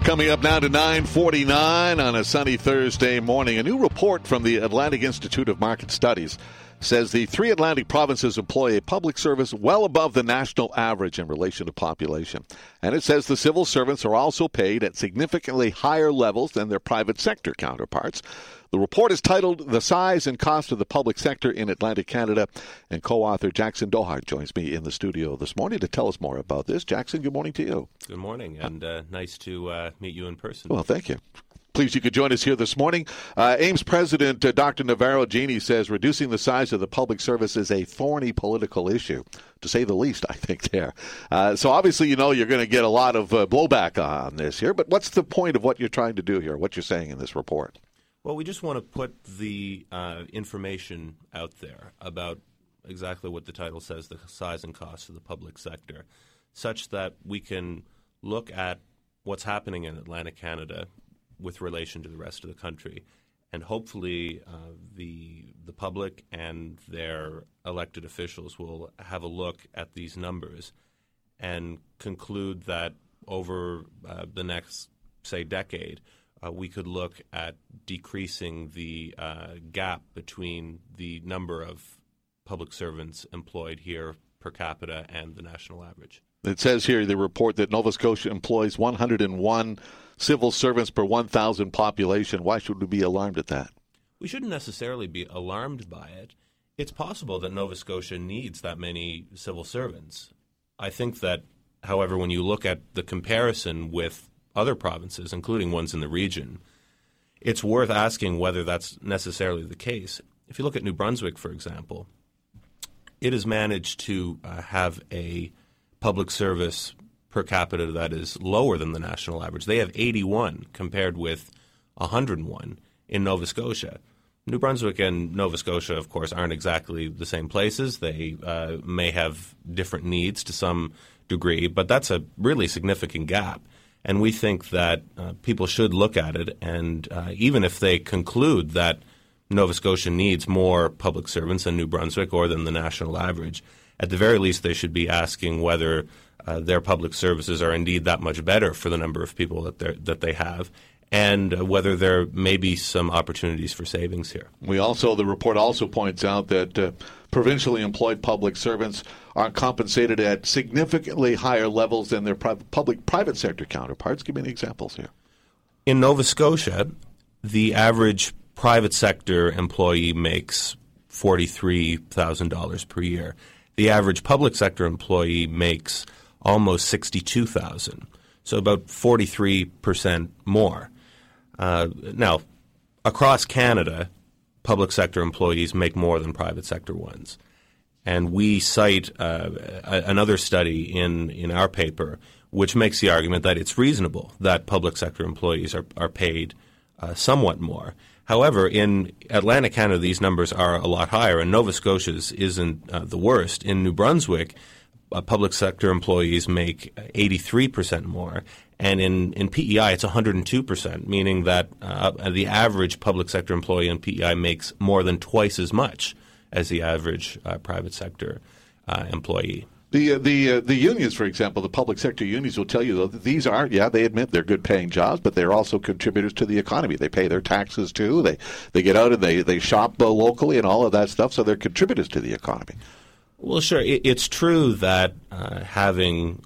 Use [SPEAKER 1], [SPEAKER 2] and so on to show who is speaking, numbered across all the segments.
[SPEAKER 1] Coming up now to 9:49 on a sunny Thursday morning. A new report from the Atlantic Institute of Market Studies says the three Atlantic provinces employ a public service well above the national average in relation to population. And it says the civil servants are also paid at significantly higher levels than their private sector counterparts. The report is titled The Size and Cost of the Public Sector in Atlantic Canada, and co-author Jackson Dohart joins me in the studio this morning to tell us more about this. Jackson, good morning to you.
[SPEAKER 2] Good morning, and nice to meet you in person.
[SPEAKER 1] Well, thank you. Pleased you could join us here this morning. AIMS President Dr. Navarro Gini says reducing the size of the public service is a thorny political issue, to say the least, I think, there. So obviously, you know, you're going to get a lot of blowback on this here, but what's the point of what you're trying to do here, what you're saying in this report?
[SPEAKER 2] Well, we just want to put the information out there about exactly what the title says, the size and cost of the public sector, such that we can look at what's happening in Atlantic Canada with relation to the rest of the country. And hopefully the public and their elected officials will have a look at these numbers and conclude that over the next, say, decade, we could look at decreasing the gap between the number of public servants employed here per capita and the national average.
[SPEAKER 1] It says here in the report that Nova Scotia employs 101 civil servants per 1,000 population. Why should we be alarmed at that?
[SPEAKER 2] We shouldn't necessarily be alarmed by it. It's possible that Nova Scotia needs that many civil servants. I think that, however, when you look at the comparison with other provinces, including ones in the region, it's worth asking whether that's necessarily the case. If you look at New Brunswick, for example, it has managed to have a public service per capita that is lower than the national average. They have 81 compared with 101 in Nova Scotia. New Brunswick and Nova Scotia, of course, aren't exactly the same places. They may have different needs to some degree, but that's a really significant gap. And we think that people should look at it, and even if they conclude that Nova Scotia needs more public servants than New Brunswick or than the national average, at the very least they should be asking whether their public services are indeed that much better for the number of people that they have, and whether there may be some opportunities for savings here.
[SPEAKER 1] The report also points out that provincially employed public servants are compensated at significantly higher levels than their private sector counterparts. Give me any examples here.
[SPEAKER 2] In Nova Scotia, the average private sector employee makes $43,000 per year. The average public sector employee makes almost $62,000, so about 43% more. Now, across Canada, public sector employees make more than private sector ones. And we cite another study in our paper which makes the argument that it's reasonable that public sector employees are paid somewhat more. However, in Atlantic Canada, these numbers are a lot higher, and Nova Scotia's isn't the worst. In New Brunswick, public sector employees make 83% more, and in PEI it's 102%, meaning that the average public sector employee in PEI makes more than twice as much as the average private sector employee.
[SPEAKER 1] The unions, for example, the public sector unions will tell you, though, that these are, they admit they're good-paying jobs, but they're also contributors to the economy. They pay their taxes, too. They get out and they shop locally and all of that stuff, so they're contributors to the economy.
[SPEAKER 2] Well, sure. It's true that having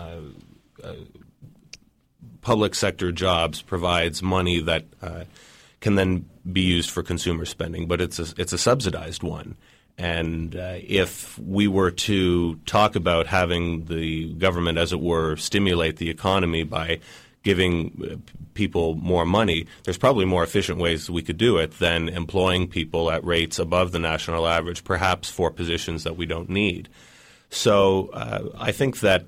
[SPEAKER 2] public sector jobs provides money that can then be used for consumer spending, but it's a subsidized one. And if we were to talk about having the government, as it were, stimulate the economy by giving people more money, there's probably more efficient ways we could do it than employing people at rates above the national average, perhaps for positions that we don't need. So I think that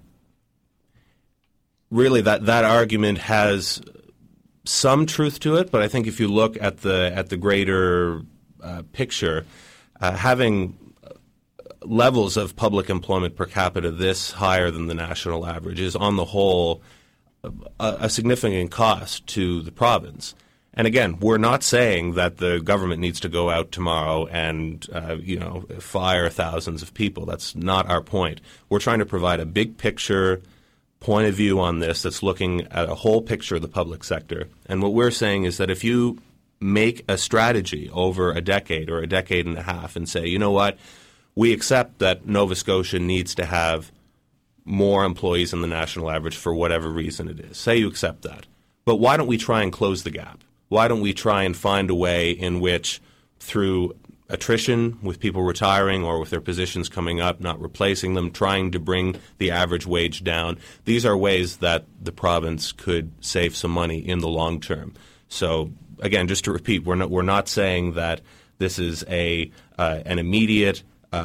[SPEAKER 2] really that argument has some truth to it, but I think if you look at the greater picture, having levels of public employment per capita this higher than the national average is, on the whole, a significant cost to the province. And again, we're not saying that the government needs to go out tomorrow and fire thousands of people. That's not our point. We're trying to provide a big picture point of view on this that's looking at a whole picture of the public sector. And what we're saying is that if you make a strategy over a decade or a decade and a half and say, you know what, we accept that Nova Scotia needs to have more employees than the national average for whatever reason it is. Say you accept that. But why don't we try and close the gap? Why don't we try and find a way in which, through attrition, with people retiring or with their positions coming up, not replacing them, trying to bring the average wage down, these are ways that the province could save some money in the long term. So, again, just to repeat, we're not saying that this is an immediate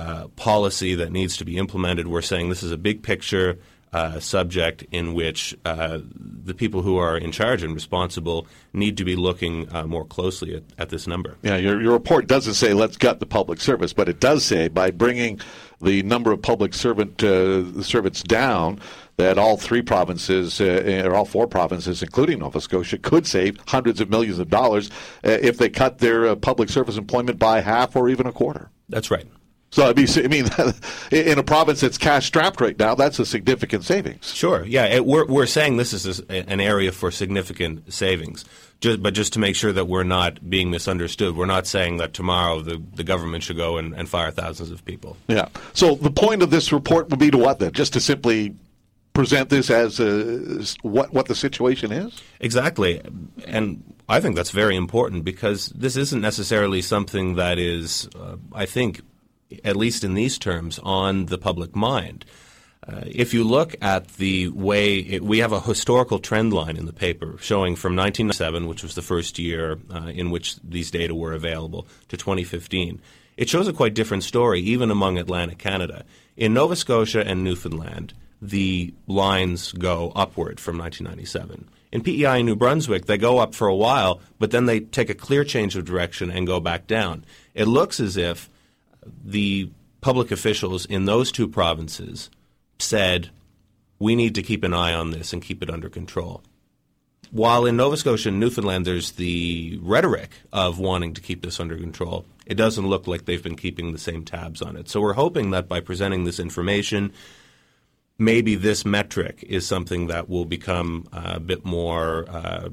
[SPEAKER 2] policy that needs to be implemented. We're saying this is a big picture subject in which the people who are in charge and responsible need to be looking more closely at this number.
[SPEAKER 1] Yeah, your report doesn't say let's gut the public service, but it does say by bringing the number of public servants down, that all three provinces, or all four provinces, including Nova Scotia, could save hundreds of millions of dollars if they cut their public service employment by half or even a quarter.
[SPEAKER 2] That's right.
[SPEAKER 1] So, I mean, in a province that's cash-strapped right now, that's a significant savings.
[SPEAKER 2] Sure. Yeah, we're saying this is an area for significant savings. But just to make sure that we're not being misunderstood, we're not saying that tomorrow the government should go and fire thousands of people.
[SPEAKER 1] Yeah. So the point of this report would be to what then? Just to simply present this as what the situation is?
[SPEAKER 2] Exactly. And I think that's very important because this isn't necessarily something that is, I think, at least in these terms, on the public mind. If you look at the way we have a historical trend line in the paper showing from 1997, which was the first year in which these data were available, to 2015. It shows a quite different story, even among Atlantic Canada. In Nova Scotia and Newfoundland, the lines go upward from 1997. In PEI and New Brunswick, they go up for a while, but then they take a clear change of direction and go back down. It looks as if the public officials in those two provinces said, we need to keep an eye on this and keep it under control. While in Nova Scotia and Newfoundland there's the rhetoric of wanting to keep this under control, it doesn't look like they've been keeping the same tabs on it. So we're hoping that by presenting this information, maybe this metric is something that will become a bit more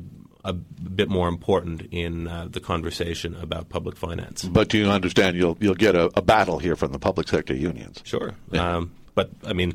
[SPEAKER 2] important in the conversation about public finance.
[SPEAKER 1] But you understand you'll get a battle here from the public sector unions.
[SPEAKER 2] Sure. Yeah. But, I mean,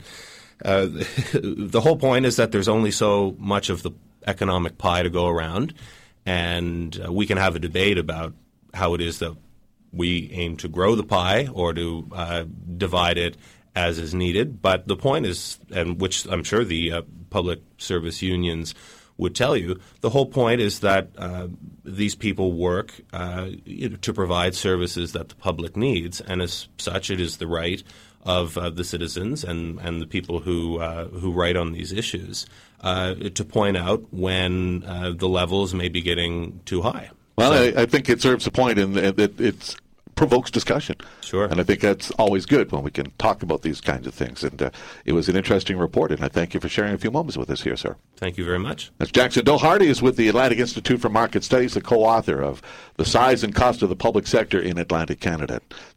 [SPEAKER 2] the whole point is that there's only so much of the economic pie to go around, and we can have a debate about how it is that we aim to grow the pie or to divide it as is needed. But the point is, and which I'm sure the public service unions would tell you, the whole point is that these people work to provide services that the public needs, and as such, it is the right of the citizens and the people who write on these issues to point out when the levels may be getting too high.
[SPEAKER 1] Well, I think it serves a point in that it provokes discussion.
[SPEAKER 2] Sure.
[SPEAKER 1] And I think that's always good when we can talk about these kinds of things. And it was an interesting report, and I thank you for sharing a few moments with us here, sir.
[SPEAKER 2] Thank you very much.
[SPEAKER 1] That's Jackson Doherty is with the Atlantic Institute for Market Studies, the co-author of The Size and Cost of the Public Sector in Atlantic Canada.